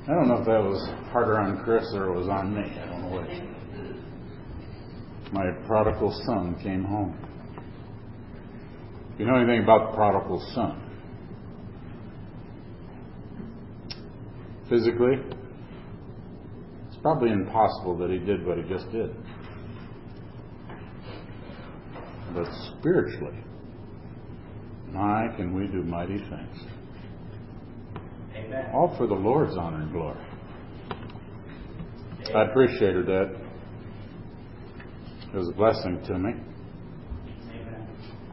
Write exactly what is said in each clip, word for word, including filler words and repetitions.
I don't know if that was harder on Chris or it was on me. I don't know which. My prodigal son came home. If you know anything about the prodigal son, physically, it's probably impossible that he did what he just did. But spiritually, my, can we do mighty things. Amen. All for the Lord's honor and glory. I appreciated that. It was a blessing to me. Amen.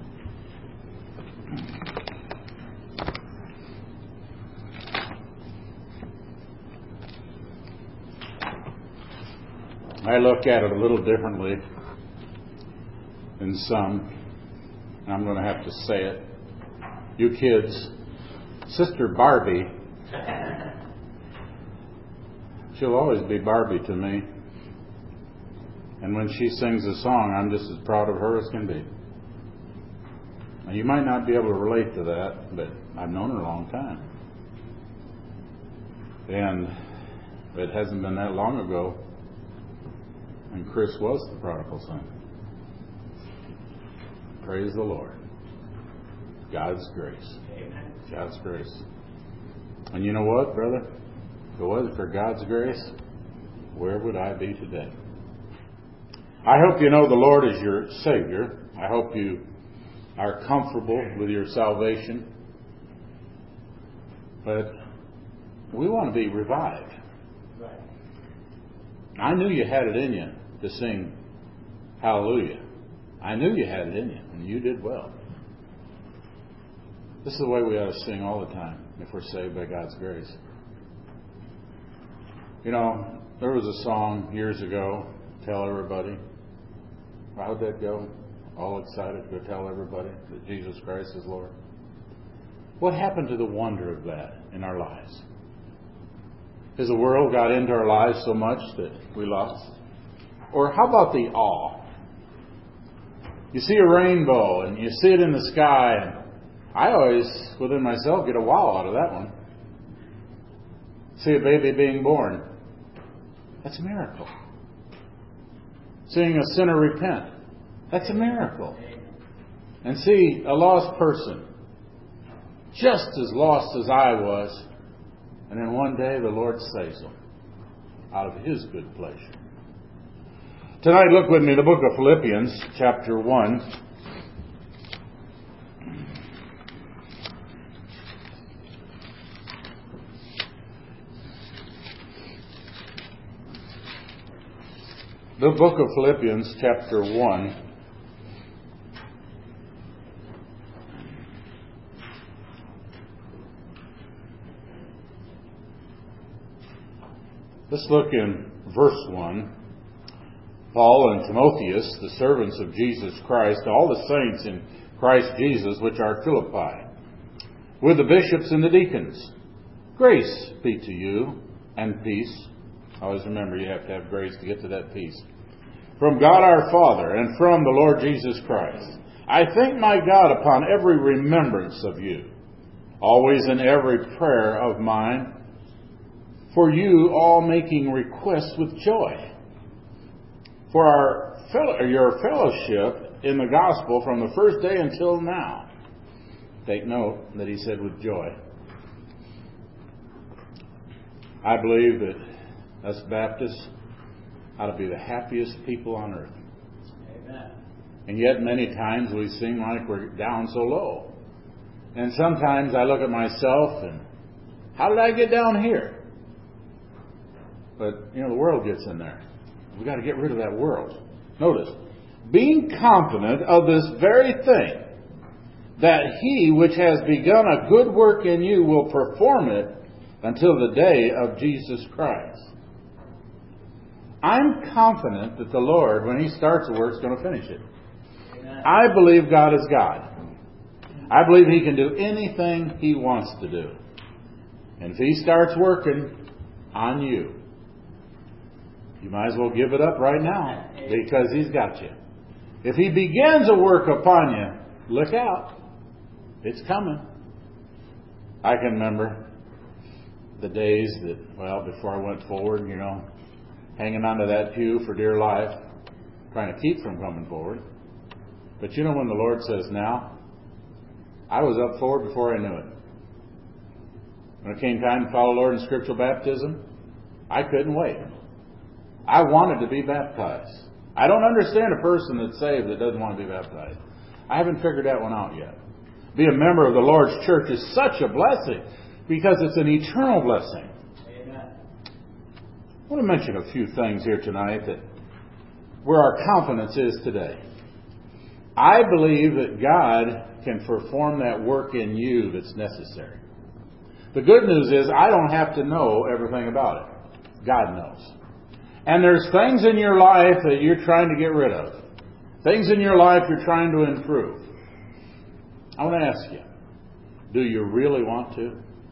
I look at it a little differently than some. I'm going to have to say it. You kids, Sister Barbie, she'll always be Barbie to me. And when she sings a song, I'm just as proud of her as can be. Now, you might not be able to relate to that, but I've known her a long time. And it hasn't been that long ago when Chris was the prodigal son. Praise the Lord. God's grace. Amen. God's grace. And you know what, brother? If it wasn't for God's grace, where would I be today? I hope you know the Lord is your Savior. I hope you are comfortable with your salvation. But we want to be revived. Right. I knew you had it in you to sing hallelujah. I knew you had it in you, and you did well. This is the way we ought to sing all the time if we're saved by God's grace. You know, there was a song years ago, Tell Everybody. How'd that go? All excited to go tell everybody that Jesus Christ is Lord. What happened to the wonder of that in our lives? Has the world got into our lives so much that we lost? Or how about the awe? You see a rainbow and you see it in the sky. And I always, within myself, get a wow out of that one. See a baby being born. That's a miracle. Seeing a sinner repent. That's a miracle. And see a lost person, just as lost as I was, and then one day the Lord saves them out of His good pleasure. Tonight, look with me the book of Philippians, chapter one. The book of Philippians, chapter one. Let's look in verse one. Paul and Timotheus, the servants of Jesus Christ, all the saints in Christ Jesus which are at Philippi, with the bishops and the deacons. Grace be to you and peace. Always remember, you have to have grace to get to that peace. From God our Father and from the Lord Jesus Christ. I thank my God upon every remembrance of you, always in every prayer of mine, for you all making requests with joy, for our fellow, your fellowship in the gospel from the first day until now. Take note that he said with joy. I believe that us Baptists ought to be the happiest people on earth. Amen. And yet many times we seem like we're down so low. And sometimes I look at myself and, how did I get down here? But, you know, the world gets in there. We've got to get rid of that world. Notice, being confident of this very thing, that He which has begun a good work in you will perform it until the day of Jesus Christ. I'm confident that the Lord, when He starts a work, is going to finish it. Amen. I believe God is God. I believe He can do anything He wants to do. And if He starts working on you, you might as well give it up right now, because He's got you. If He begins a work upon you, look out. It's coming. I can remember the days that, well, before I went forward, you know, hanging onto that pew for dear life, trying to keep from coming forward. But you know when the Lord says now, I was up forward before I knew it. When it came time to follow the Lord in scriptural baptism, I couldn't wait. I wanted to be baptized. I don't understand a person that's saved that doesn't want to be baptized. I haven't figured that one out yet. Be a member of the Lord's church is such a blessing because it's an eternal blessing. Amen. I want to mention a few things here tonight that where our confidence is today. I believe that God can perform that work in you that's necessary. The good news is I don't have to know everything about it. God knows. And there's things in your life that you're trying to get rid of. Things in your life you're trying to improve. I want to ask you, do you really want to?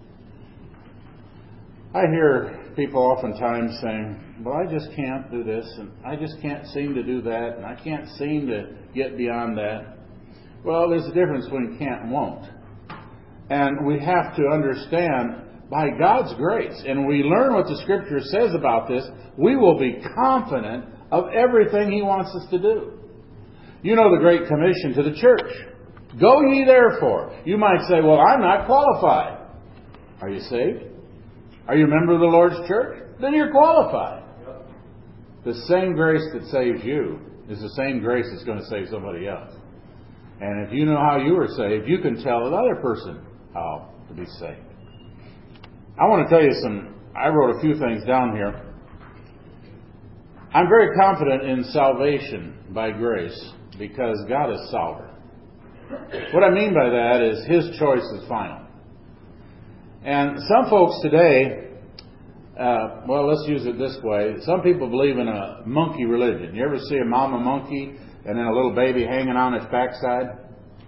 I hear people oftentimes saying, well, I just can't do this, and I just can't seem to do that, and I can't seem to get beyond that. Well, there's a difference between can't and won't. And we have to understand, by God's grace, and we learn what the Scripture says about this, we will be confident of everything He wants us to do. You know the Great Commission to the church. Go ye therefore. You might say, well, I'm not qualified. Are you saved? Are you a member of the Lord's church? Then you're qualified. The same grace that saves you is the same grace that's going to save somebody else. And if you know how you were saved, you can tell another person how to be saved. I want to tell you some, I wrote a few things down here. I'm very confident in salvation by grace because God is sovereign. What I mean by that is His choice is final. And some folks today, uh, well, let's use it this way. Some people believe in a monkey religion. You ever see a mama monkey and then a little baby hanging on its backside?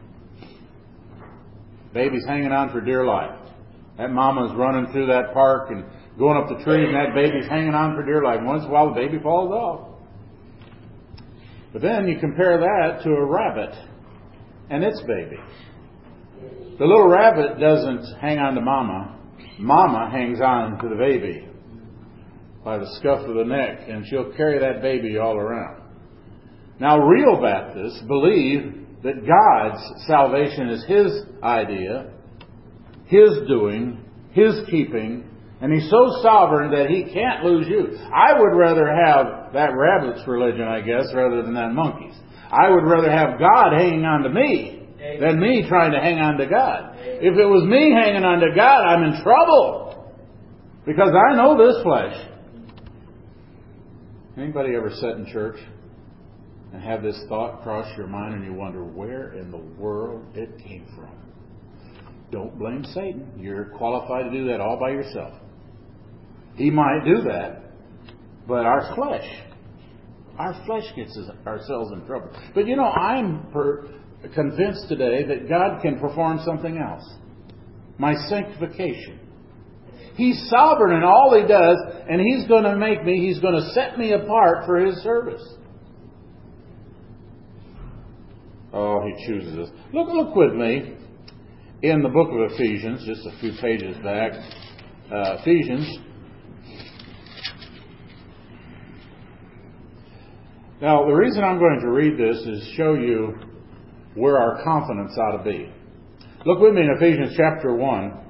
Baby's hanging on for dear life. That mama's running through that park and going up the tree, and that baby's hanging on for dear life. Once in a while, the baby falls off. But then you compare that to a rabbit and its baby. The little rabbit doesn't hang on to mama. Mama hangs on to the baby by the scuff of the neck, and she'll carry that baby all around. Now, real Baptists believe that God's salvation is His idea, His doing, His keeping, and He's so sovereign that He can't lose you. I would rather have that rabbit's religion, I guess, rather than that monkey's. I would rather have God hanging on to me than me trying to hang on to God. If it was me hanging on to God, I'm in trouble. Because I know this flesh. Anybody ever sit in church and have this thought cross your mind and you wonder where in the world it came from? Don't blame Satan. You're qualified to do that all by yourself. He might do that, but our flesh, our flesh gets us, ourselves in trouble. But you know, I'm per, convinced today that God can perform something else. My sanctification. He's sovereign in all He does, and He's going to make me, He's going to set me apart for His service. Oh, He chooses us. Look, look with me in the book of Ephesians, just a few pages back. Uh, Ephesians. Now, the reason I'm going to read this is show you where our confidence ought to be. Look with me in Ephesians chapter one.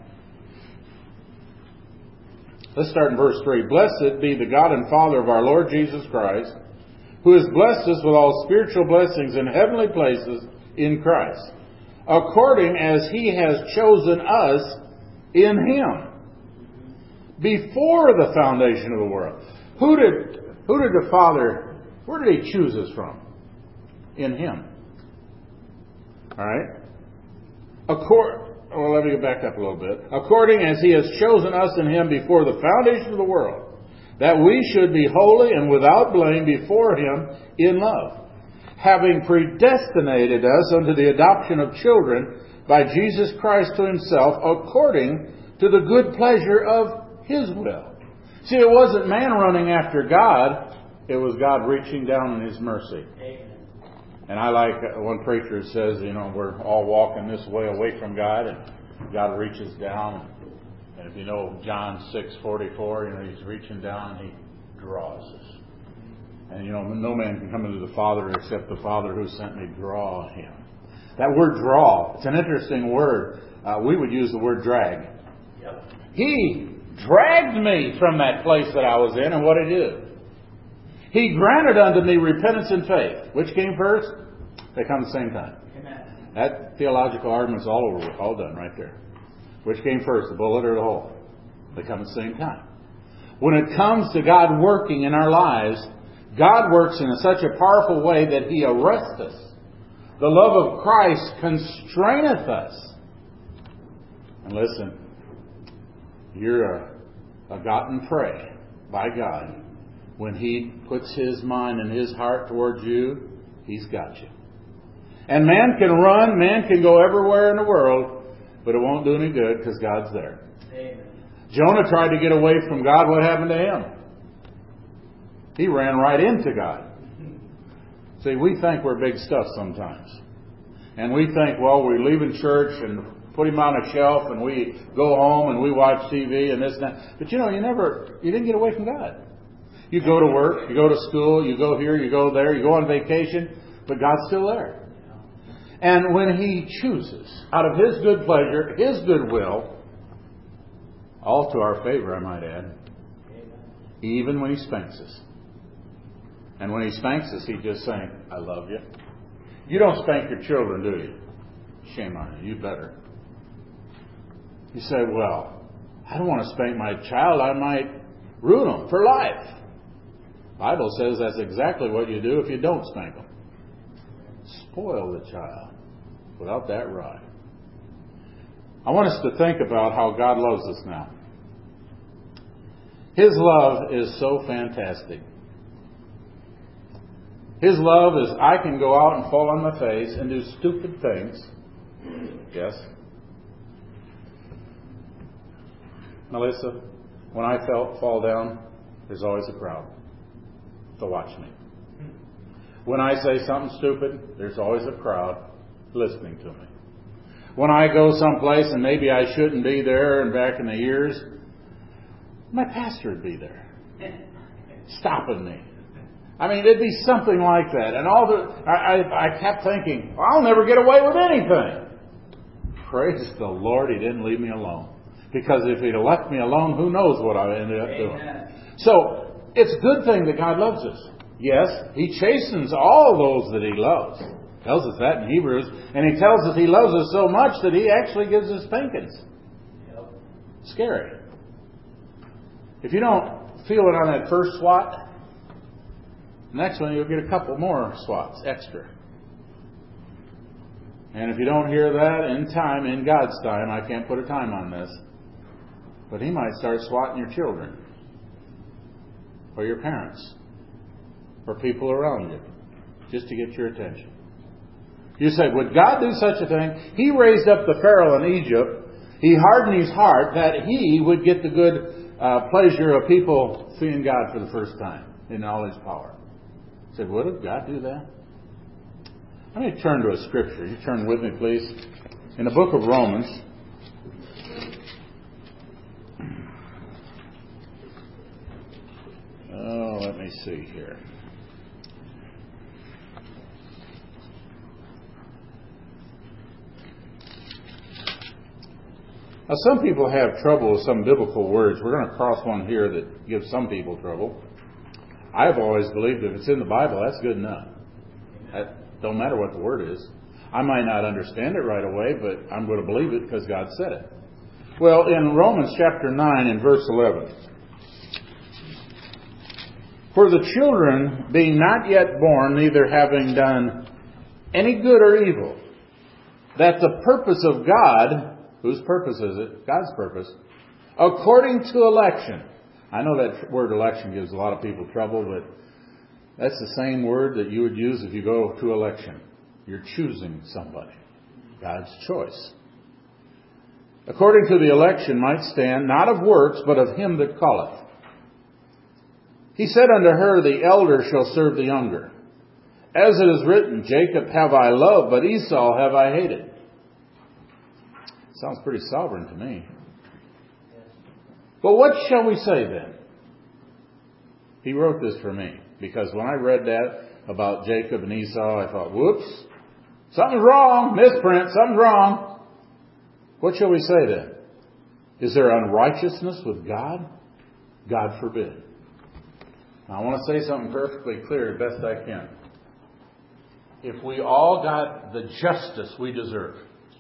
Let's start in verse three. Blessed be the God and Father of our Lord Jesus Christ, who has blessed us with all spiritual blessings in heavenly places in Christ, according as He has chosen us in Him before the foundation of the world. Who did, who did the Father, where did He choose us from? In Him. All right? According, well, let me go back up a little bit. According as He has chosen us in Him before the foundation of the world, that we should be holy and without blame before Him in love, having predestinated us unto the adoption of children by Jesus Christ to Himself, according to the good pleasure of His will. See, it wasn't man running after God, it was God reaching down in His mercy. Amen. And I like one preacher says, you know, we're all walking this way away from God, and God reaches down and And if you know John six forty-four, you know, He's reaching down, He draws us. And, you know, no man can come into the Father except the Father who sent me draw him. That word draw, it's an interesting word. Uh, we would use the word drag. Yep. He dragged me from that place that I was in, and what did He do? He granted unto me repentance and faith. Which came first? They come at the same time. Amen. That theological argument's all over, all done right there. Which came first, the bullet or the hole? They come at the same time. When it comes to God working in our lives, God works in such a powerful way that He arrests us. The love of Christ constraineth us. And listen, you're a, a gotten prey by God. When He puts His mind and His heart towards you, He's got you. And man can run, man can go everywhere in the world, but it won't do any good because God's there. Amen. Jonah tried to get away from God. What happened to him? He ran right into God. See, we think we're big stuff sometimes. And we think, well, we're leaving church and put Him on a shelf and we go home and we watch T V and this and that. But you know, you never, you didn't get away from God. You go to work, you go to school, you go here, you go there, you go on vacation, but God's still there. And when He chooses, out of His good pleasure, His good will, all to our favor, I might add, even when He spanks us. And when He spanks us, He's just saying, I love you. You don't spank your children, do you? Shame on you. You better. You say, well, I don't want to spank my child. I might ruin them for life. The Bible says that's exactly what you do if you don't spank them. Spoil the child without that rod. I want us to think about how God loves us now. His love is so fantastic. His love is, I can go out and fall on my face and do stupid things. Yes? Melissa, when I felt fall down, there's always a crowd to watch me. When I say something stupid, there's always a crowd listening to me. When I go someplace and maybe I shouldn't be there, and back in the years, my pastor would be there, stopping me. I mean, it'd be something like that. And all the, I, I, I kept thinking, well, I'll never get away with anything. Praise the Lord, He didn't leave me alone. Because if He'd have left me alone, who knows what I ended up doing. Amen. So, it's a good thing that God loves us. Yes, He chastens all those that He loves. Tells us that in Hebrews. And He tells us He loves us so much that He actually gives us spankings. Yep. Scary. If you don't feel it on that first swat, next one you'll get a couple more swats extra. And if you don't hear that in time, in God's time, I can't put a time on this, but He might start swatting your children, or your parents, or people around you, just to get your attention. You say, would God do such a thing? He raised up the Pharaoh in Egypt. He hardened his heart that he would get the good uh, pleasure of people seeing God for the first time in all His power. I said, would God do that? Let me turn to a scripture. You turn with me, please. In the book of Romans. Oh, let me see here. Now, some people have trouble with some biblical words. We're going to cross one here that gives some people trouble. I've always believed if it's in the Bible, that's good enough. That don't matter what the word is. I might not understand it right away, but I'm going to believe it because God said it. Well, in Romans chapter nine and verse eleven. For the children, being not yet born, neither having done any good or evil, that the purpose of God, whose purpose is it? God's purpose, according to election. I know that word election gives a lot of people trouble, but that's the same word that you would use if you go to election. You're choosing somebody. God's choice. According to the election might stand, not of works, but of Him that calleth. He said unto her, the elder shall serve the younger. As it is written, Jacob have I loved, but Esau have I hated. Sounds pretty sovereign to me. But what shall we say then? He wrote this for me, because when I read that about Jacob and Esau, I thought, whoops, something's wrong, misprint, something's wrong. What shall we say then? Is there unrighteousness with God? God forbid. Now, I want to say something perfectly clear as best I can. If we all got the justice we deserve,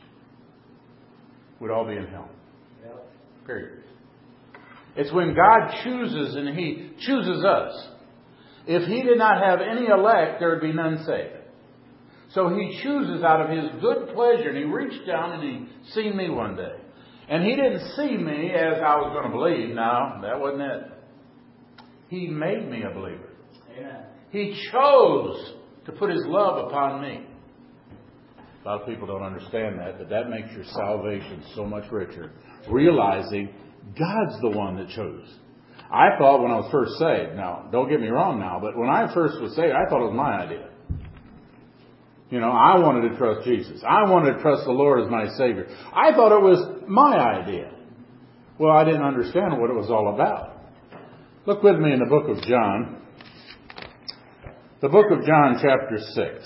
we'd all be in hell. Yep. Period. It's when God chooses and He chooses us. If He did not have any elect, there would be none saved. So He chooses out of His good pleasure, and He reached down and He seen me one day. And He didn't see me as I was going to believe. No, that wasn't it. He made me a believer. Amen. He chose to put His love upon me. A lot of people don't understand that, but that makes your salvation so much richer. Realizing God's the one that chose. I thought when I was first saved, now, don't get me wrong now, but when I first was saved, I thought it was my idea. You know, I wanted to trust Jesus. I wanted to trust the Lord as my Savior. I thought it was my idea. Well, I didn't understand what it was all about. Look with me in the book of John. The book of John, chapter six.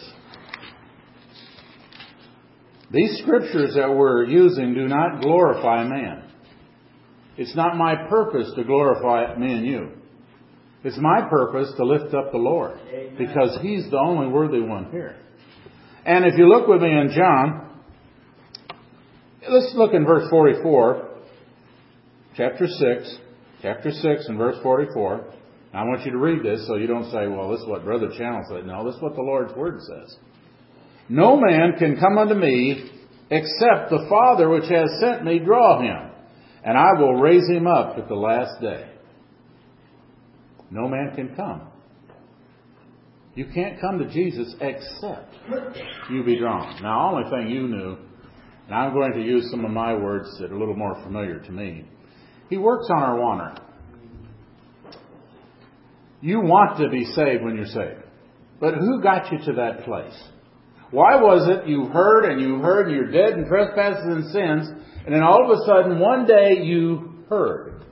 These scriptures that we're using do not glorify man. It's not my purpose to glorify me and you. It's my purpose to lift up the Lord. Amen. Because He's the only worthy one here. And if you look with me in John, let's look in verse forty-four, chapter six, chapter six and verse forty-four. I want you to read this so you don't say, well, this is what Brother Channel said. No, this is what the Lord's Word says. No man can come unto me except the Father which has sent me draw him, and I will raise him up at the last day. No man can come. You can't come to Jesus except you be drawn. Now, the only thing you knew, and I'm going to use some of my words that are a little more familiar to me. He works on our wanter. You want to be saved when you're saved. But who got you to that place? Why was it you heard and you heard and you're dead in trespasses and sins, and then all of a sudden one day you heard?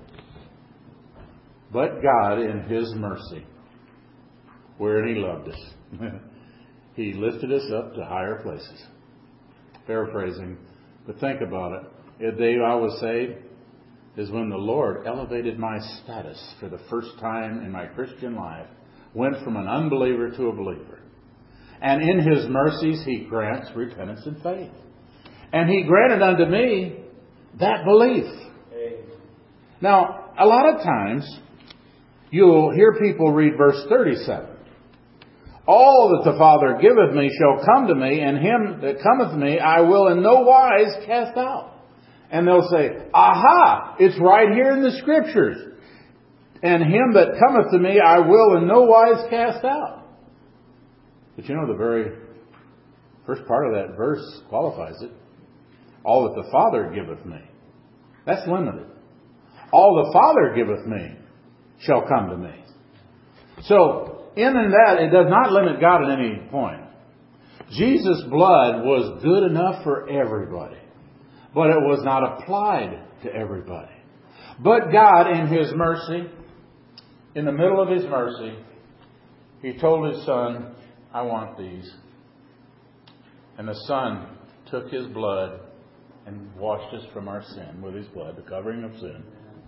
But God in His mercy, wherein He loved us, He lifted us up to higher places. Paraphrasing, but think about it. The day I was saved is when the Lord elevated my status for the first time in my Christian life. Went from an unbeliever to a believer. And in His mercies He grants repentance and faith. And He granted unto me that belief. Amen. Now, a lot of times you'll hear people read verse thirty-seven. All that the Father giveth me shall come to me, and him that cometh to me I will in no wise cast out. And they'll say, aha, it's right here in the Scriptures. And him that cometh to me I will in no wise cast out. But you know, the very first part of that verse qualifies it. All that the Father giveth me. That's limited. All the Father giveth me shall come to me. So, in and that, it does not limit God at any point. Jesus' blood was good enough for everybody. But it was not applied to everybody. But God, in His mercy, in the middle of His mercy, He told His Son, I want these. And the Son took His blood and washed us from our sin with His blood, the covering of sin.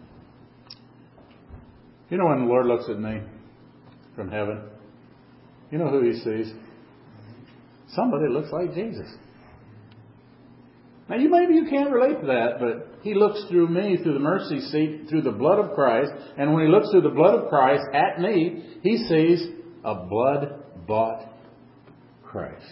You know, when the Lord looks at me from heaven, you know who He sees? Somebody that looks like Jesus. Now, you maybe you can't relate to that, but He looks through me, through the mercy seat, through the blood of Christ. And when He looks through the blood of Christ at me, He sees a blood-bought Christ.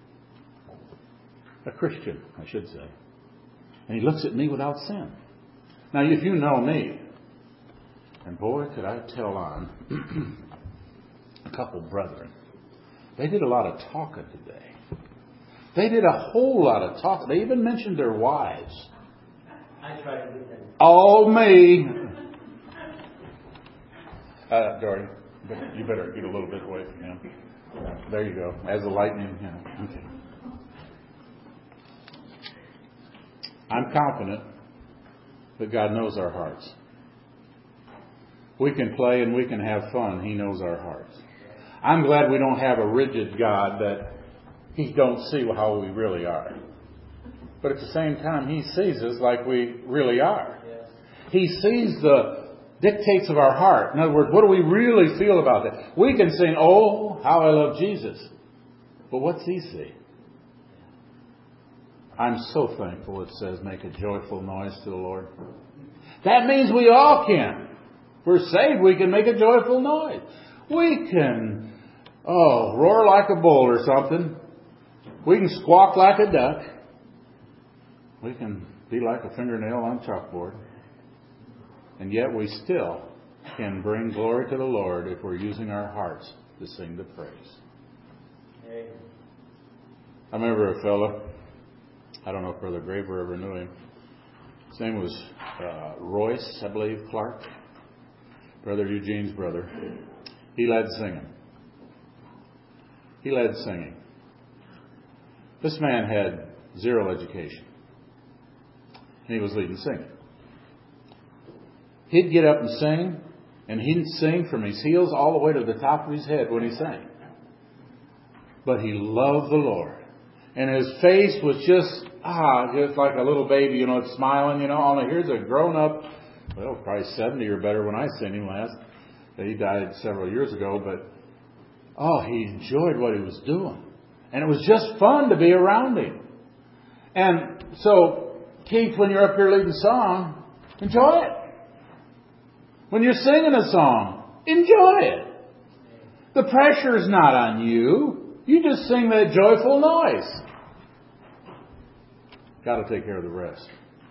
A Christian, I should say. And He looks at me without sin. Now, if you know me, and boy, could I tell on a couple brethren. They did a lot of talking today. They did a whole lot of talking. They even mentioned their wives. I tried to do that. All me. Uh, Dory, you better get a little bit away from him. There you go. As the lightning. Yeah. Okay. I'm confident that God knows our hearts. We can play and we can have fun. He knows our hearts. I'm glad we don't have a rigid God that He don't see how we really are. But at the same time, He sees us like we really are. He sees the dictates of our heart. In other words, what do we really feel about that? We can sing, "Oh, how I love Jesus." But what's He see? I'm so thankful it says, "Make a joyful noise to the Lord." That means we all can. If we're saved, we can make a joyful noise. We can, oh, roar like a bull or something. We can squawk like a duck. We can be like a fingernail on a chalkboard. And yet we still can bring glory to the Lord if we're using our hearts to sing the praise. Amen. I remember a fellow, I don't know if Brother Graver ever knew him. His name was uh, Royce, I believe, Clark. Brother Eugene's brother. He led singing. He led singing. This man had zero education. And he was leading singing. He'd get up and sing, and he'd sing from his heels all the way to the top of his head when he sang. But he loved the Lord. And his face was just, ah, just like a little baby, you know, it's smiling, you know. Only here's a grown-up, well, probably seventy or better when I seen him last. He died several years ago, but, oh, he enjoyed what he was doing. And it was just fun to be around him. And so, Keith, when you're up here leading song, enjoy it. When you're singing a song, enjoy it. The pressure's not on you. You just sing that joyful noise. Got to take care of the rest.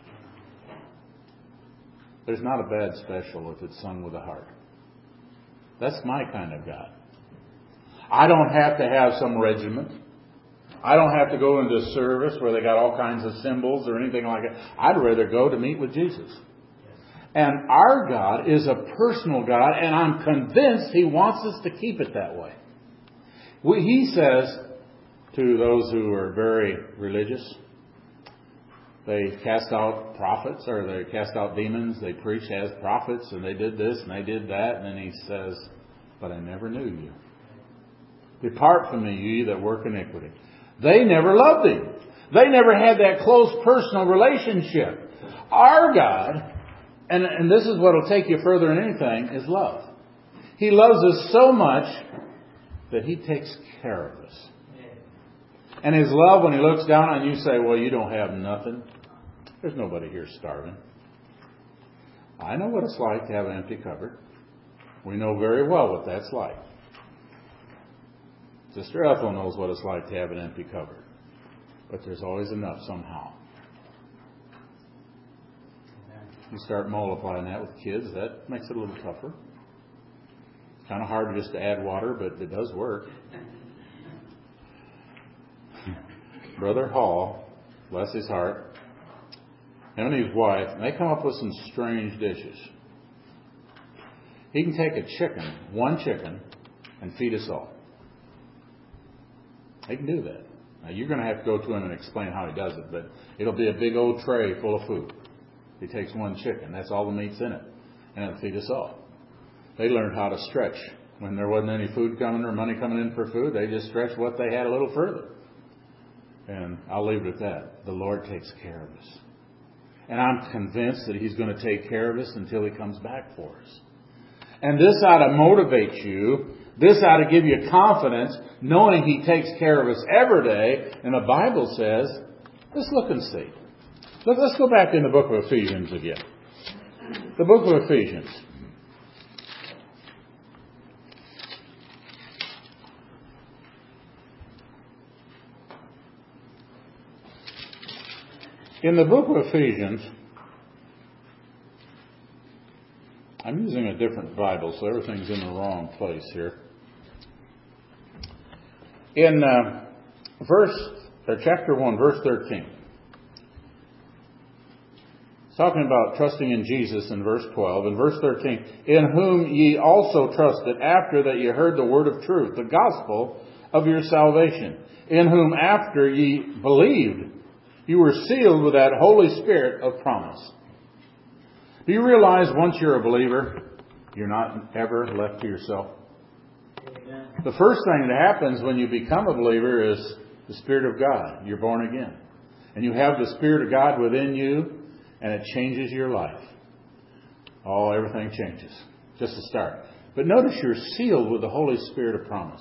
There's not a bad special if it's sung with a heart. That's my kind of God. I don't have to have some regiment. I don't have to go into service where they got all kinds of symbols or anything like that. I'd rather go to meet with Jesus. And our God is a personal God, and I'm convinced He wants us to keep it that way. We, he says to those who are very religious, they cast out prophets, or they cast out demons, they preach as prophets, and they did this and they did that, and then He says, "But I never knew you. Depart from me, you that work iniquity." They never loved Him. They never had that close personal relationship. Our God, and, and this is what will take you further than anything, is love. He loves us so much that He takes care of us. And His love, when He looks down on you, say, "Well, you don't have nothing." There's nobody here starving. I know what it's like to have an empty cupboard. We know very well what that's like. Sister Ethel knows what it's like to have an empty cupboard. But there's always enough somehow. You start multiplying that with kids, that makes it a little tougher. It's kind of hard just to add water, but it does work. Brother Hall, bless his heart, him and his wife, they come up with some strange dishes. He can take a chicken, one chicken, and feed us all. He can do that. Now, you're going to have to go to him and explain how he does it, but it'll be a big old tray full of food. He takes one chicken. That's all the meat's in it. And it'll feed us all. They learned how to stretch. When there wasn't any food coming or money coming in for food, they just stretched what they had a little further. And I'll leave it at that. The Lord takes care of us. And I'm convinced that He's going to take care of us until He comes back for us. And this ought to motivate you. This ought to give you confidence, knowing He takes care of us every day. And the Bible says, let's look and see. Let's go back in the book of Ephesians again. The book of Ephesians. In the book of Ephesians, I'm using a different Bible, so everything's in the wrong place here. In uh, verse, or chapter one, verse thirteen, it's talking about trusting in Jesus in verse twelve. In verse thirteen, "In whom ye also trusted after that ye heard the word of truth, the gospel of your salvation, in whom after ye believed, you were sealed with that Holy Spirit of promise." Do you realize once you're a believer, You're not ever left to yourself. Amen. The first thing that happens when you become a believer is the Spirit of God. You're born again. And you have the Spirit of God within you, and it changes your life. Oh, everything changes. Just to start. But notice you're sealed with the Holy Spirit of promise.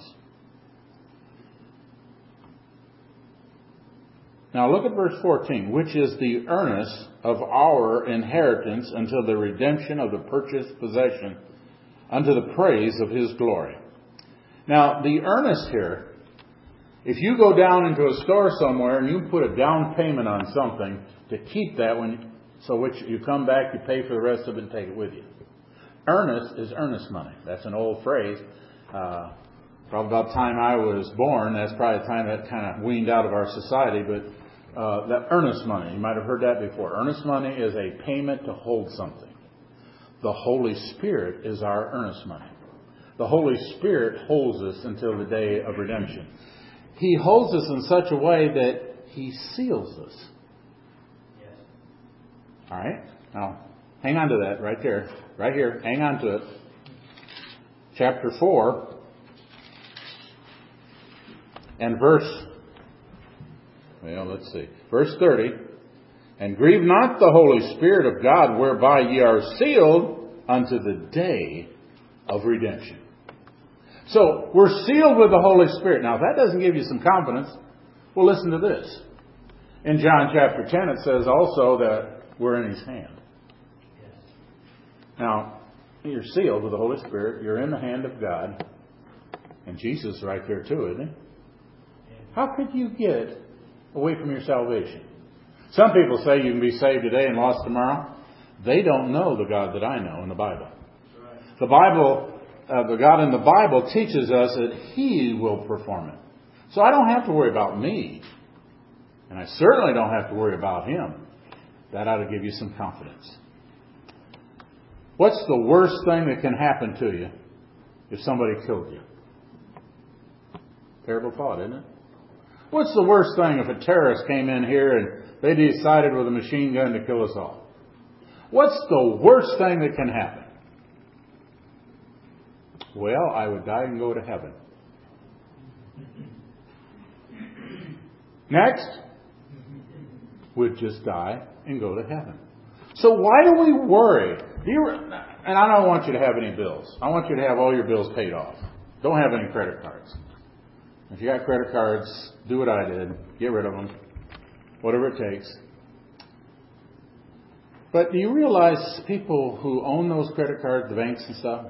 Now look at verse fourteen, which is the earnest of our inheritance until the redemption of the purchased possession, unto the praise of His glory. Now, the earnest here, if you go down into a store somewhere and you put a down payment on something to keep that when, so which you come back, you pay for the rest of it and take it with you. Earnest is earnest money. That's an old phrase. Uh, probably about the time I was born, that's probably the time that kind of weaned out of our society, but uh, that earnest money, you might have heard that before. Earnest money is a payment to hold something. The Holy Spirit is our earnest money. The Holy Spirit holds us until the day of redemption. He holds us in such a way that He seals us. Yes. All right? Now, hang on to that right there. Right here. Hang on to it. Chapter four and verse, well, let's see. Verse thirty. And grieve not the Holy Spirit of God, whereby ye are sealed unto the day of redemption. So, we're sealed with the Holy Spirit. Now, if that doesn't give you some confidence, well, listen to this. In John chapter ten, it says also that we're in His hand. Yes. Now, you're sealed with the Holy Spirit. You're in the hand of God. And Jesus is right there too, isn't He? How could you get away from your salvation? Some people say you can be saved today and lost tomorrow. They don't know the God that I know in the Bible. Right. The Bible... Uh, the God in the Bible teaches us that He will perform it. So I don't have to worry about me. And I certainly don't have to worry about Him. That ought to give you some confidence. What's the worst thing that can happen to you if somebody killed you? Terrible thought, isn't it? What's the worst thing if a terrorist came in here and they decided with a machine gun to kill us all? What's the worst thing that can happen? Well, I would die and go to heaven. Next, we'd just die and go to heaven. So why do we worry? Do you, and I don't want you to have any bills. I want you to have all your bills paid off. Don't have any credit cards. If you got credit cards, do what I did. Get rid of them. Whatever it takes. But do you realize people who own those credit cards, the banks and stuff,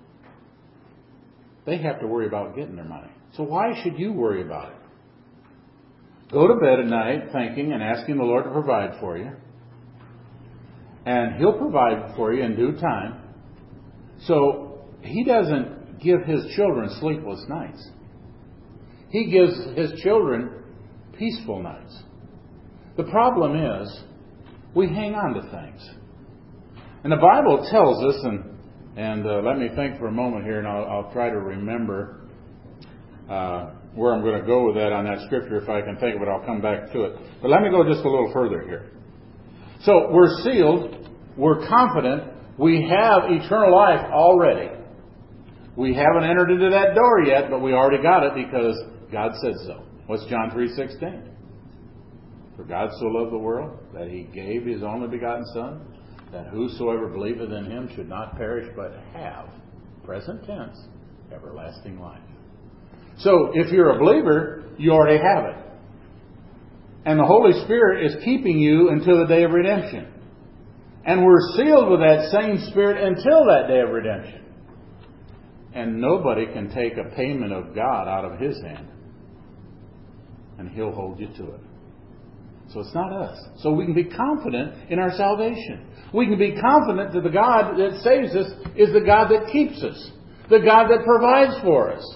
they have to worry about getting their money. So why should you worry about it? Go to bed at night thinking and asking the Lord to provide for you. And He'll provide for you in due time. So He doesn't give His children sleepless nights. He gives His children peaceful nights. The problem is we hang on to things. And the Bible tells us, and And uh, let me think for a moment here, and I'll, I'll try to remember uh, where I'm going to go with that on that scripture. If I can think of it, I'll come back to it. But let me go just a little further here. So we're sealed. We're confident. We have eternal life already. We haven't entered into that door yet, but we already got it because God said so. What's John three sixteen? For God so loved the world that He gave His only begotten Son, that whosoever believeth in Him should not perish but have, present tense, everlasting life. So if you're a believer, you already have it. And the Holy Spirit is keeping you until the day of redemption. And we're sealed with that same Spirit until that day of redemption. And nobody can take a payment of God out of His hand. And He'll hold you to it. So it's not us. So we can be confident in our salvation. We can be confident that the God that saves us is the God that keeps us. The God that provides for us.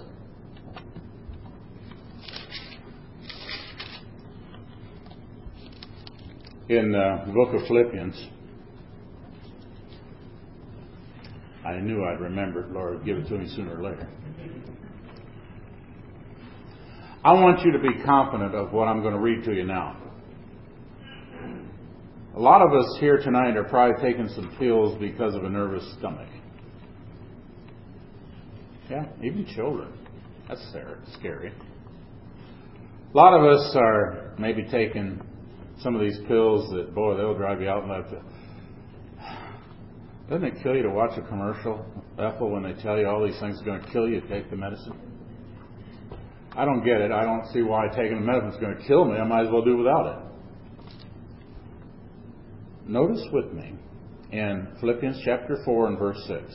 In uh, the book of Philippians, I knew I'd remember it. Lord, give it to me sooner or later. I want you to be confident of what I'm going to read to you now. A lot of us here tonight are probably taking some pills because of a nervous stomach. Yeah, even children. That's scary. A lot of us are maybe taking some of these pills that, boy, they'll drive you out and left. Doesn't it kill you to watch a commercial, Ethel, when they tell you all these things are going to kill you, take the medicine? I don't get it. I don't see why taking the medicine is going to kill me. I might as well do without it. Notice with me in Philippians chapter four and verse six.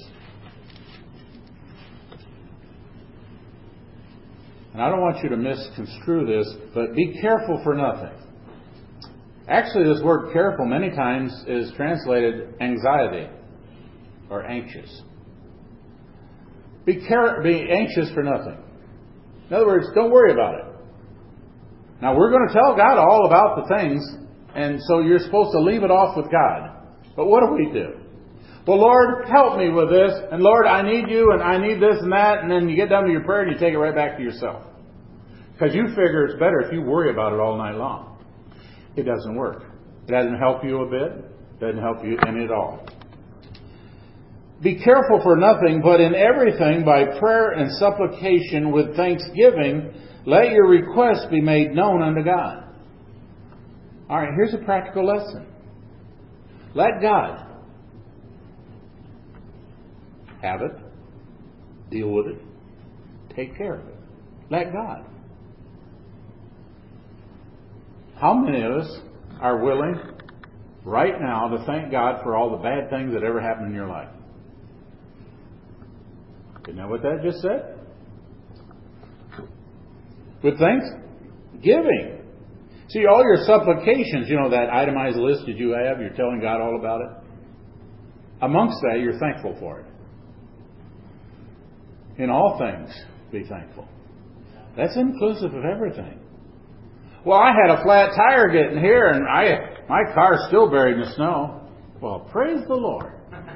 And I don't want you to misconstrue this, but be careful for nothing. Actually, this word careful many times is translated anxiety or anxious. Be, care- be anxious for nothing. In other words, don't worry about it. Now, we're going to tell God all about the things, and so you're supposed to leave it off with God. But what do we do? Well, Lord, help me with this, and Lord, I need you, and I need this and that, and then you get done with your prayer and you take it right back to yourself. Because you figure it's better if you worry about it all night long. It doesn't work. It doesn't help you a bit. It doesn't help you in at all. Be careful for nothing, but in everything, by prayer and supplication with thanksgiving, let your requests be made known unto God. All right, here's a practical lesson. Let God have it, deal with it, take care of it. Let God. How many of us are willing right now to thank God for all the bad things that ever happened in your life? Isn't that what that just said? With thanksgiving. See, all your supplications, you know, that itemized list that you have, you're telling God all about it. Amongst that, you're thankful for it. In all things, be thankful. That's inclusive of everything. Well, I had a flat tire getting here, and I my car's still buried in the snow. Well, praise the Lord.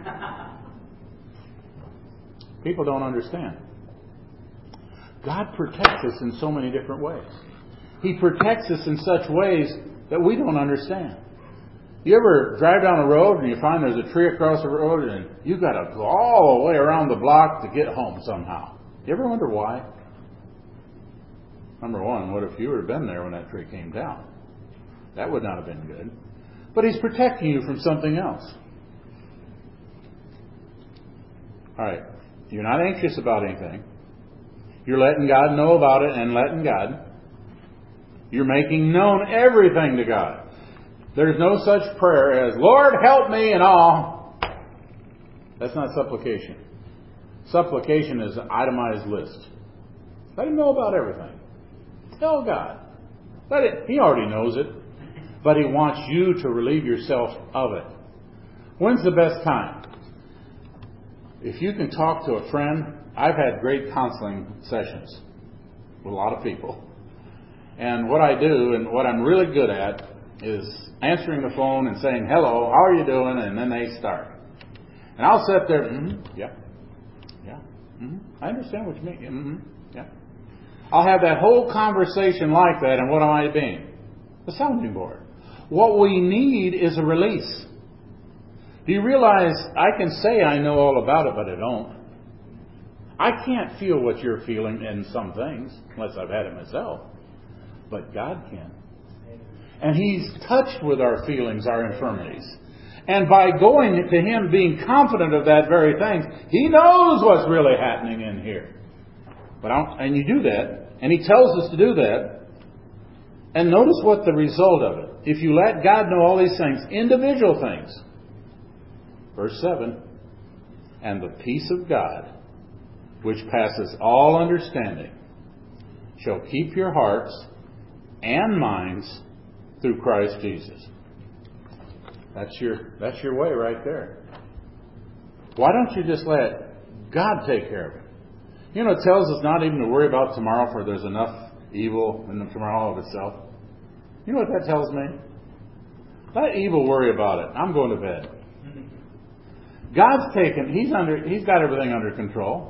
People don't understand. God protects us in so many different ways. He protects us in such ways that we don't understand. You ever drive down a road and you find there's a tree across the road and you've got to go all the way around the block to get home somehow? You ever wonder why? Number one, what if you would have been there when that tree came down? That would not have been good. But He's protecting you from something else. All right. You're not anxious about anything. You're letting God know about it and letting God. You're making known everything to God. There's no such prayer as, Lord, help me and all. That's not supplication. Supplication is an itemized list. Let Him know about everything. Tell God. Let it. He already knows it. But He wants you to relieve yourself of it. When's the best time? If you can talk to a friend, I've had great counseling sessions with a lot of people. And what I do and what I'm really good at is answering the phone and saying, hello, how are you doing? And then they start. And I'll sit there, mm-hmm, yeah, yeah, mm-hmm, I understand what you mean, mm-hmm, yeah. I'll have that whole conversation like that, and what am I being? The sounding board. What we need is a release. Do you realize I can say I know all about it, but I don't? I can't feel what you're feeling in some things, unless I've had it myself. But God can. And He's touched with our feelings, our infirmities. And by going to Him, being confident of that very thing, He knows what's really happening in here. But I don't, and you do that, and He tells us to do that. And notice what the result of it. If you let God know all these things, individual things. Verse seven, and the peace of God, which passes all understanding, shall keep your hearts and minds through Christ Jesus. That's your that's your way right there. Why don't you just let God take care of it? You know, it tells us not even to worry about tomorrow, for there's enough evil in the tomorrow of itself. You know what that tells me? Let evil worry about it. I'm going to bed. God's taken, He's under He's got everything under control.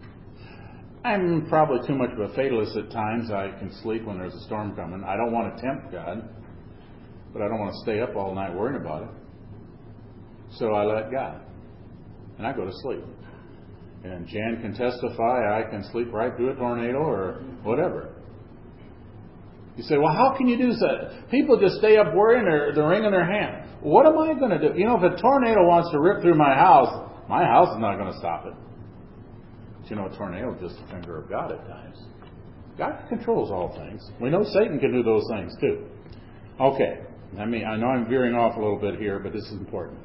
I'm probably too much of a fatalist at times. I can sleep when there's a storm coming. I don't want to tempt God, but I don't want to stay up all night worrying about it. So I let God. And I go to sleep. And Jan can testify, I can sleep right through a tornado or whatever. You say, well, how can you do that? People just stay up worrying, they're, they're wringing their hand. What am I going to do? You know, if a tornado wants to rip through my house, my house is not going to stop it. But you know, a tornado is just the finger of God at times. God controls all things. We know Satan can do those things too. Okay. I mean, I know I'm veering off a little bit here, but this is important.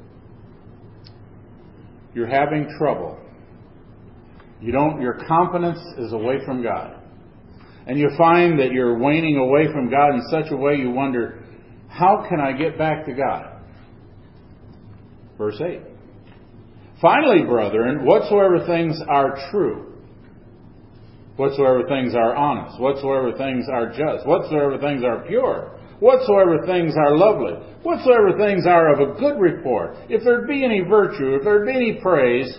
You're having trouble. You don't, your confidence is away from God. And you find that you're waning away from God in such a way you wonder, how can I get back to God? Verse eight. Finally, brethren, whatsoever things are true, whatsoever things are honest, whatsoever things are just, whatsoever things are pure, whatsoever things are lovely, whatsoever things are of a good report, if there be any virtue, if there be any praise,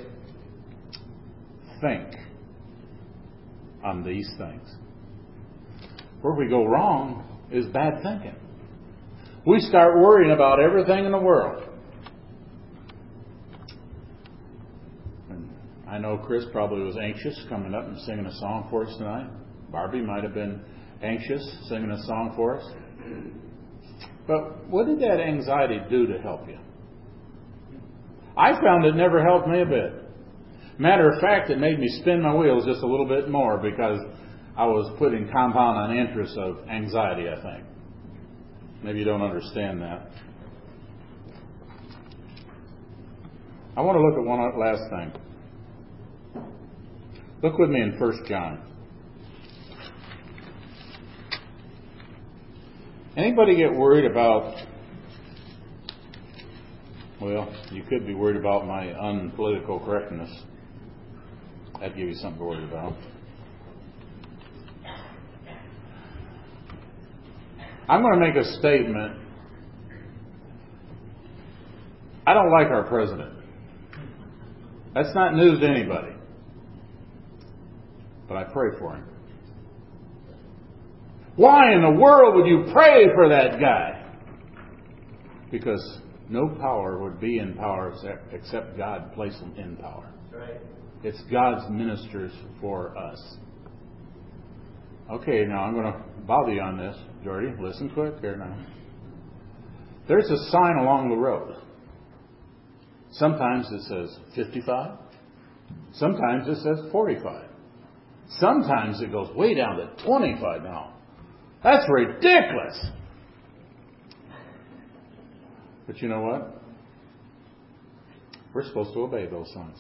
think on these things. Where we go wrong is bad thinking. We start worrying about everything in the world. And I know Chris probably was anxious coming up and singing a song for us tonight. Barbie might have been anxious singing a song for us. But what did that anxiety do to help you? I found it never helped me a bit. Matter of fact, it made me spin my wheels just a little bit more because I was putting compound on interest of anxiety, I think. Maybe you don't understand that. I want to look at one last thing. Look with me in First John. Anybody get worried about, well, you could be worried about my unpolitical correctness. That'd give you something to worry about. I'm going to make a statement. I don't like our president. That's not news to anybody. But I pray for him. Why in the world would you pray for that guy? Because no power would be in power except God place them in power. Right. It's God's ministers for us. Okay, now I'm going to bother you on this. Jordy, listen quick here now. There's a sign along the road. Sometimes it says fifty-five. Sometimes it says forty-five. Sometimes it goes way down to twenty-five now. That's ridiculous. But you know what? We're supposed to obey those signs.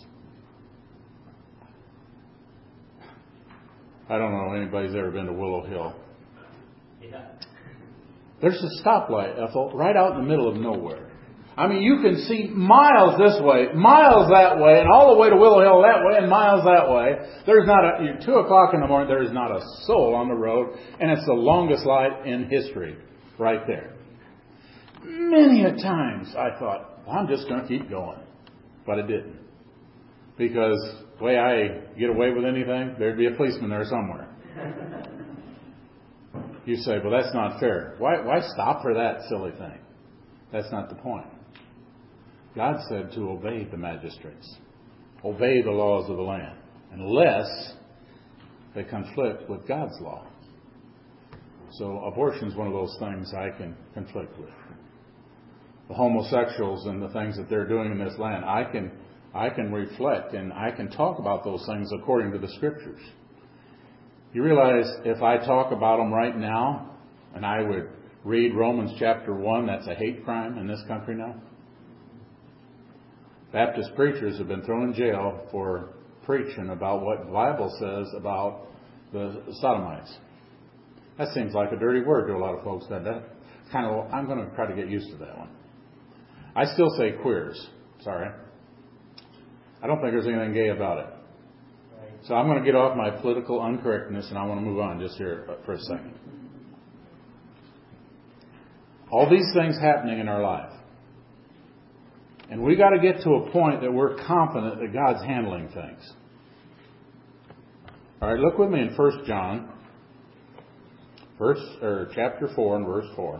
I don't know if anybody's ever been to Willow Hill. Yeah. There's a stoplight, Ethel, right out in the middle of nowhere. I mean, you can see miles this way, miles that way, and all the way to Willow Hill that way, and miles that way. There's not a, you're two o'clock in the morning, there is not a soul on the road, and it's the longest light in history right there. Many a times I thought, well, I'm just going to keep going. But I didn't. Because the way I get away with anything, there'd be a policeman there somewhere. You say, well, that's not fair. Why, why stop for that silly thing? That's not the point. God said to obey the magistrates. Obey the laws of the land. Unless they conflict with God's law. So abortion is one of those things I can conflict with. The homosexuals and the things that they're doing in this land, I can I can reflect and I can talk about those things according to the Scriptures. You realize if I talk about them right now, and I would read Romans chapter one, that's a hate crime in this country now. Baptist preachers have been thrown in jail for preaching about what the Bible says about the sodomites. That seems like a dirty word to a lot of folks. That that kind of, I'm going to try to get used to that one. I still say queers. Sorry. I don't think there's anything gay about it. So I'm going to get off my political uncorrectness and I want to move on just here for a second. All these things happening in our life. And we got to get to a point that we're confident that God's handling things. All right, look with me in First John, verse or chapter four and verse four.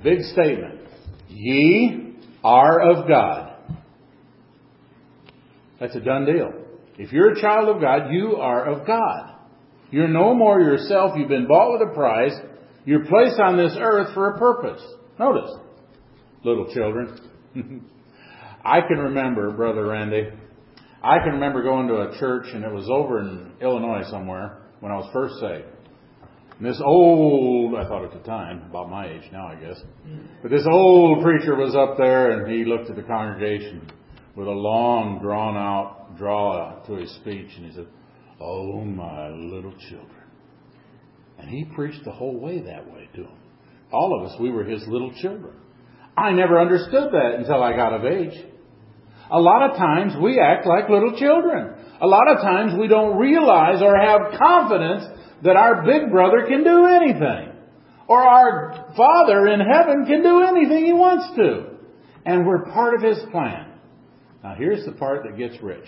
Big statement. Ye are of God. That's a done deal. If you're a child of God, you are of God. You're no more yourself. You've been bought with a price. You're placed on this earth for a purpose. Notice, little children. I can remember, Brother Randy, I can remember going to a church, and it was over in Illinois somewhere when I was first saved. And this old, I thought at the time, about my age now I guess, but this old preacher was up there, and he looked at the congregation with a long, drawn-out draw to his speech, and he said, "Oh, my little children." And he preached the whole way that way to them. All of us, we were his little children. I never understood that until I got of age. A lot of times we act like little children. A lot of times we don't realize or have confidence that our big brother can do anything. Or our Father in heaven can do anything He wants to. And we're part of His plan. Now here's the part that gets rich.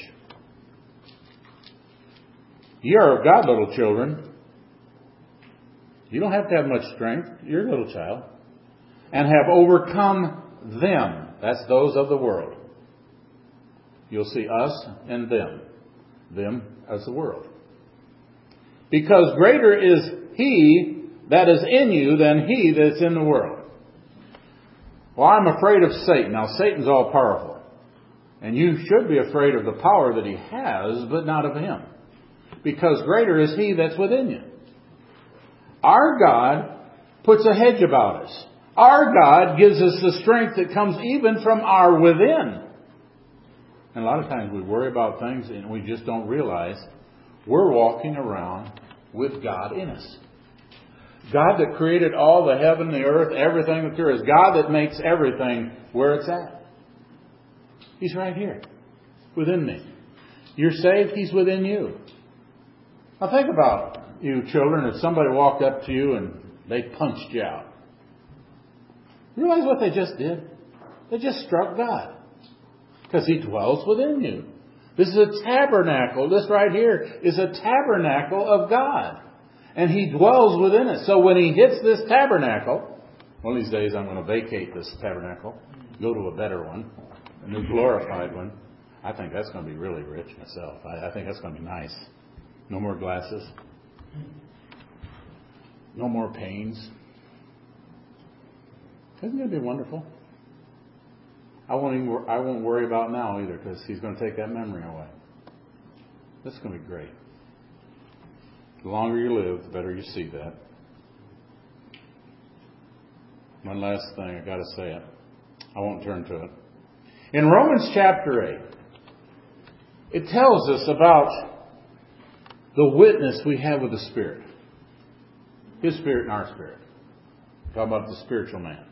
You are of God, little children. You don't have to have much strength. You're a little child. And have overcome them. That's those of the world. You'll see us and them. Them as the world. Because greater is He that is in you than he that's in the world. Well, I'm afraid of Satan. Now, Satan's all powerful. And you should be afraid of the power that he has, but not of him. Because greater is He that's within you. Our God puts a hedge about us. Our God gives us the strength that comes even from our within. And a lot of times we worry about things and we just don't realize we're walking around with God in us. God that created all the heaven, the earth, everything that there is. God that makes everything where it's at. He's right here within me. You're saved, He's within you. Now think about you children, if somebody walked up to you and they punched you out. You realize what they just did? They just struck God. Because He dwells within you. This is a tabernacle. This right here is a tabernacle of God. And He dwells within it. So when He hits this tabernacle, one of these days I'm going to vacate this tabernacle, go to a better one, a new glorified one. I think that's going to be really rich myself. I, I think that's going to be nice. No more glasses. No more pains. Isn't it be wonderful? I won't even, I won't worry about now either, because He's going to take that memory away. This is going to be great. The longer you live, the better you see that. One last thing, I got to say it. I won't turn to it. In Romans chapter eight, it tells us about the witness we have with the Spirit. His Spirit and our spirit. Talk about the spiritual man.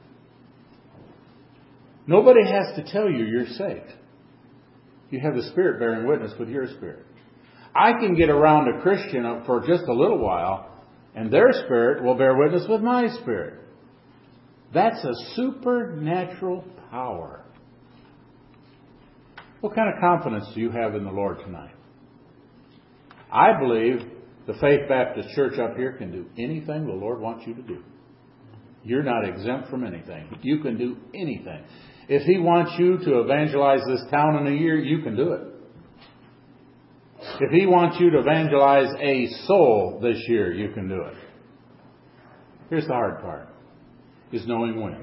Nobody has to tell you you're saved. You have the Spirit bearing witness with your spirit. I can get around a Christian for just a little while, and their spirit will bear witness with my spirit. That's a supernatural power. What kind of confidence do you have in the Lord tonight? I believe the Faith Baptist Church up here can do anything the Lord wants you to do. You're not exempt from anything. You can do anything. If He wants you to evangelize this town in a year, you can do it. If He wants you to evangelize a soul this year, you can do it. Here's the hard part, is knowing when.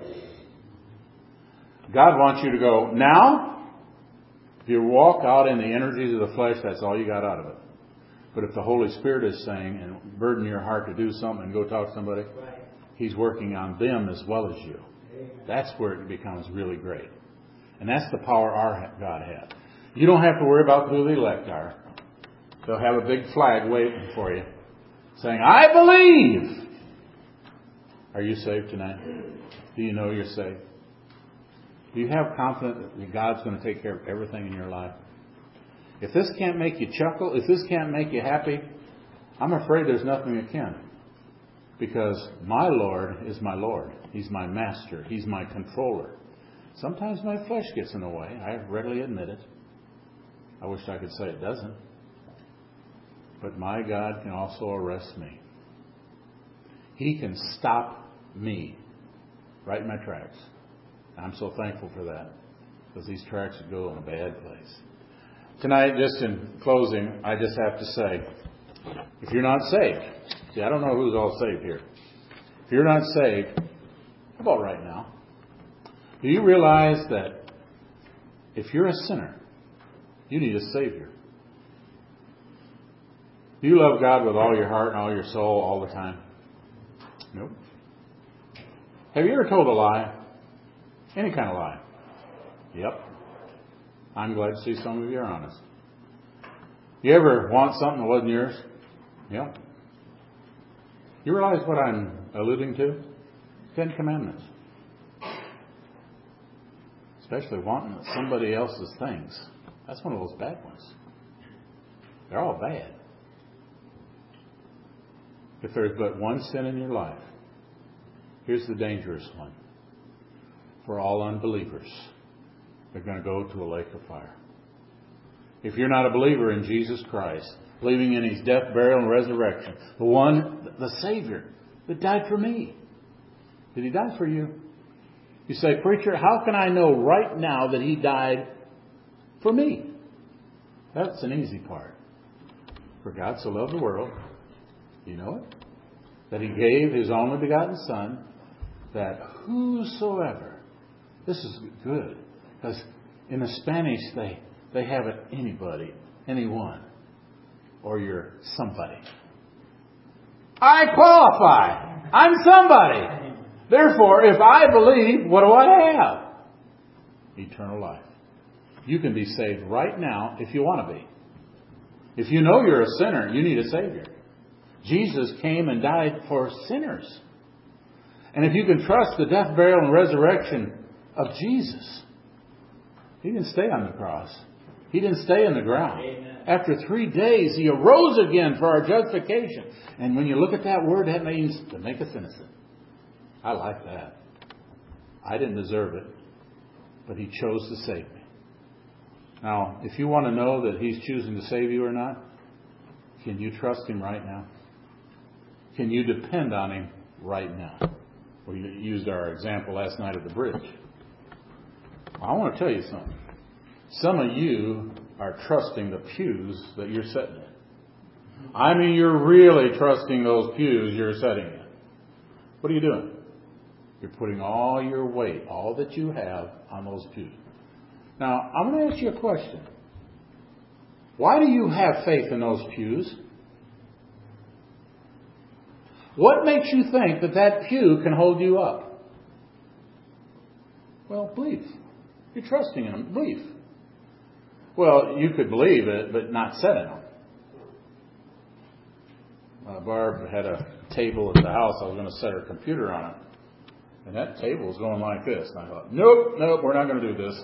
God wants you to go now. If you walk out in the energies of the flesh, that's all you got out of it. But if the Holy Spirit is saying and burden your heart to do something and go talk to somebody, He's working on them as well as you. That's where it becomes really great. And that's the power our God has. You don't have to worry about who the elect are. They'll have a big flag waiting for you saying, I believe. Are you saved tonight? Do you know you're saved? Do you have confidence that God's going to take care of everything in your life? If this can't make you chuckle, if this can't make you happy, I'm afraid there's nothing that can. Because my Lord is my Lord. He's my master. He's my controller. Sometimes my flesh gets in the way. I readily admit it. I wish I could say it doesn't. But my God can also arrest me. He can stop me right in my tracks. I'm so thankful for that, because these tracks would go in a bad place. Tonight, just in closing, I just have to say, if you're not saved, see, I don't know who's all saved here. If you're not saved, how about right now? Do you realize that if you're a sinner, you need a Savior? Do you love God with all your heart and all your soul all the time? Nope. Have you ever told a lie? Any kind of lie? Yep. I'm glad to see some of you are honest. You ever want something that wasn't yours? Yep. You realize what I'm alluding to? Ten Commandments. Especially wanting somebody else's things. That's one of those bad ones. They're all bad. If there's but one sin in your life, here's the dangerous one. For all unbelievers, they're going to go to a lake of fire. If you're not a believer in Jesus Christ, believing in His death, burial, and resurrection, the one, the Savior, that died for me. Did He die for you? You say, preacher, how can I know right now that He died for me? That's an easy part. For God so loved the world, you know it, that He gave His only begotten Son, that whosoever, this is good, because in the Spanish they, they have it anybody, anyone, or you're somebody. I qualify. I'm somebody. Therefore, if I believe, what do I have? Eternal life. You can be saved right now if you want to be. If you know you're a sinner, you need a Savior. Jesus came and died for sinners. And if you can trust the death, burial, and resurrection of Jesus, He didn't stay on the cross. He didn't stay in the ground. Amen. After three days, He arose again for our justification. And when you look at that word, that means to make us innocent. I like that. I didn't deserve it, but He chose to save me. Now, if you want to know that He's choosing to save you or not, can you trust Him right now? Can you depend on Him right now? We used our example last night at the bridge. I want to tell you something. Some of you are trusting the pews that you're sitting in. I mean, you're really trusting those pews you're sitting in. What are you doing? You're putting all your weight, all that you have, on those pews. Now, I'm going to ask you a question. Why do you have faith in those pews? What makes you think that that pew can hold you up? Well, belief. You're trusting in them. Belief. Well, you could believe it, but not sit in them. Uh, Barb had a table at the house. I was going to set her computer on it. And that table was going like this. And I thought, nope, nope, we're not going to do this.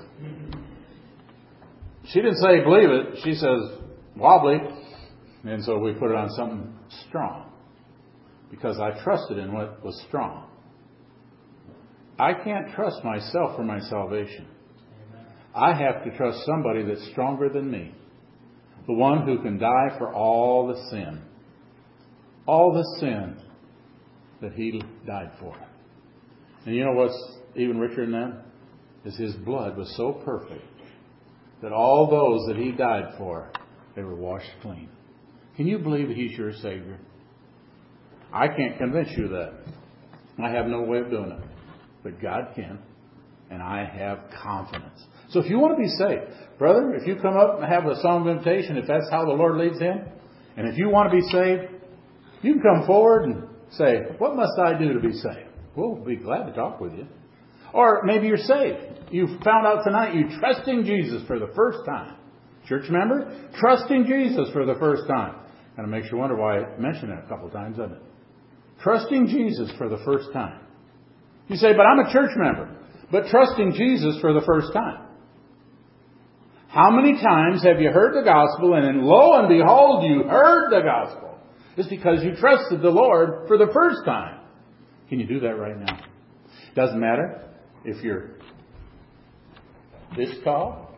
She didn't say believe it. She says wobbly. And so we put it on something strong. Because I trusted in what was strong. I can't trust myself for my salvation. I have to trust somebody that's stronger than me. The one who can die for all the sin. All the sin that He died for. And you know what's even richer than that? Is His blood was so perfect that all those that He died for, they were washed clean. Can you believe that He's your Savior? I can't convince you of that. I have no way of doing it. But God can. And I have confidence. So if you want to be saved, brother, if you come up and have a song of invitation, if that's how the Lord leads Him, and if you want to be saved, you can come forward and say, what must I do to be saved? We'll be glad to talk with you. Or maybe you're saved. You found out tonight you're trusting Jesus for the first time. Church member, trusting Jesus for the first time. And it makes you wonder why I mentioned it a couple of times, doesn't it? Trusting Jesus for the first time. You say, but I'm a church member. But trusting Jesus for the first time. How many times have you heard the gospel and then lo and behold you heard the gospel? It's because you trusted the Lord for the first time. Can you do that right now? Doesn't matter if you're this tall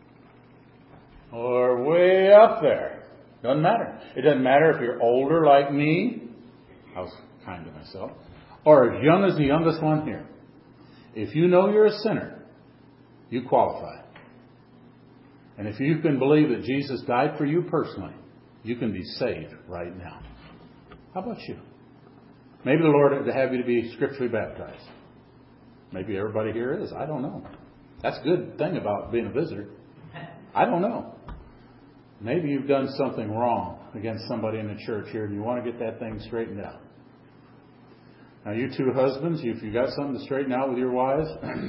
or way up there. Doesn't matter. It doesn't matter if you're older like me. I was kind to myself. Or as young as the youngest one here. If you know you're a sinner, you qualify. And if you can believe that Jesus died for you personally, you can be saved right now. How about you? Maybe the Lord would have you to be scripturally baptized. Maybe everybody here is. I don't know. That's a good thing about being a visitor. I don't know. Maybe you've done something wrong against somebody in the church here and you want to get that thing straightened out. Now, you two husbands, if you got something to straighten out with your wives,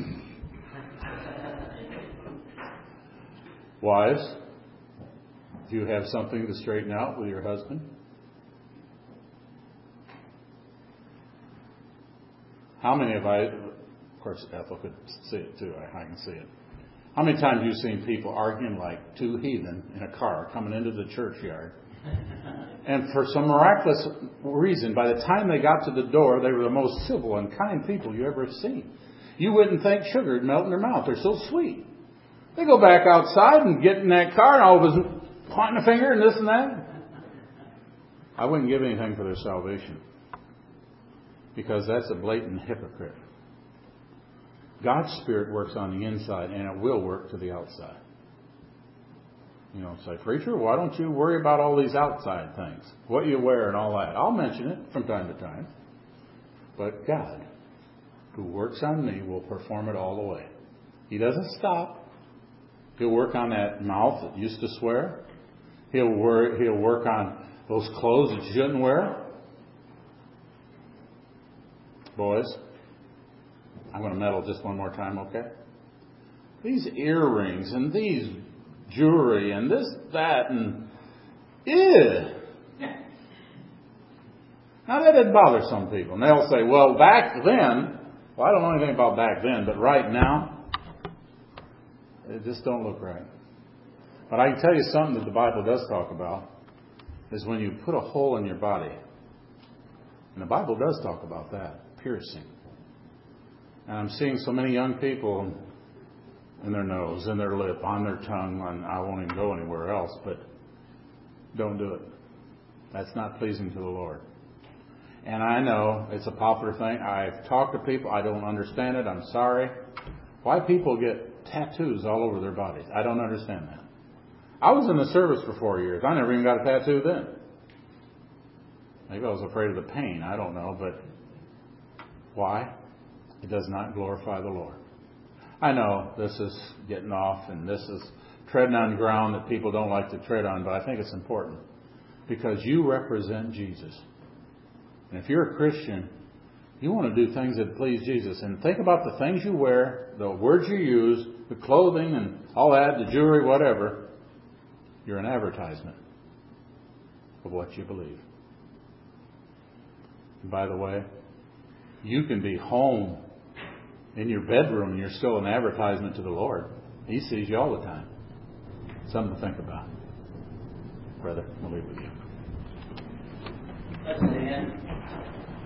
wives, do you have something to straighten out with your husband? How many have I, of course Ethel could see it too, I, I can see it. How many times have you seen people arguing like two heathen in a car coming into the churchyard? And for some miraculous reason, by the time they got to the door, they were the most civil and kind people you ever have seen. You wouldn't think sugar would melt in their mouth. They're so sweet. They go back outside and get in that car and all of a sudden pointing a finger and this and that. I wouldn't give anything for their salvation, because that's a blatant hypocrite. God's Spirit works on the inside, and it will work to the outside. You know, say, preacher, why don't you worry about all these outside things? What you wear and all that. I'll mention it from time to time. But God, who works on me, will perform it all the way. He doesn't stop. He'll work on that mouth that used to swear. He'll work, he'll work on those clothes that you shouldn't wear. Boys, I'm going to meddle just one more time, okay? These earrings and these jewelry and this, that, and ew. Now that did bother some people. And they'll say, well, back then, well, I don't know anything about back then, but right now, it just don't look right. But I can tell you something that the Bible does talk about, is when you put a hole in your body. And the Bible does talk about that, piercing. And I'm seeing so many young people in their nose, in their lip, on their tongue, and I won't even go anywhere else, but don't do it. That's not pleasing to the Lord. And I know it's a popular thing. I've talked to people. I don't understand it. I'm sorry. Why people get tattoos all over their bodies? I don't understand that. I was in the service for four years. I never even got a tattoo then. Maybe I was afraid of the pain. I don't know. But why? It does not glorify the Lord. I know this is getting off and this is treading on ground that people don't like to tread on, but I think it's important because you represent Jesus. And if you're a Christian, you want to do things that please Jesus. And think about the things you wear, the words you use, the clothing and all that, the jewelry, whatever. You're an advertisement of what you believe. And by the way, you can be home in your bedroom and you're still an advertisement to the Lord. He sees you all the time. Something to think about. Brother, I'll leave with you. Let's stand.